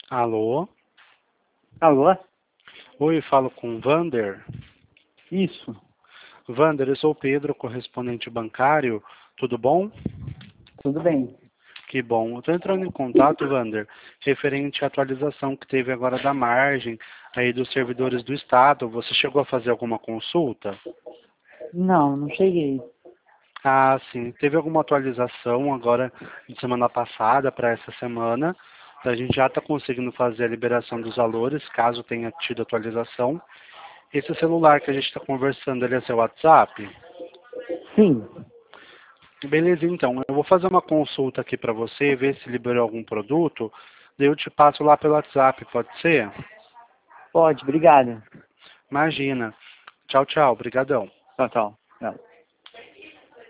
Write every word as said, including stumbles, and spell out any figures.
Alô? Alô? Oi, falo com o Vander. Isso. Vander, eu sou o Pedro, correspondente bancário. Tudo bom? Tudo bem. Que bom. Eu estou entrando em contato, Vander, referente à atualização que teve agora da margem aí dos servidores do Estado. Você chegou a fazer alguma consulta? Não, não cheguei. Ah, sim. Teve alguma atualização agora de semana passada para essa semana. A gente já está conseguindo fazer a liberação dos valores, caso tenha tido atualização. Esse celular que a gente está conversando, ele é seu WhatsApp? Sim, Beleza, então. Eu vou fazer uma consulta aqui para você, ver se liberou algum produto. Daí eu te passo lá pelo WhatsApp, pode ser? pode, obrigado. Imagina. Tchau, tchau. Obrigadão. Tchau, tchau. Tchau.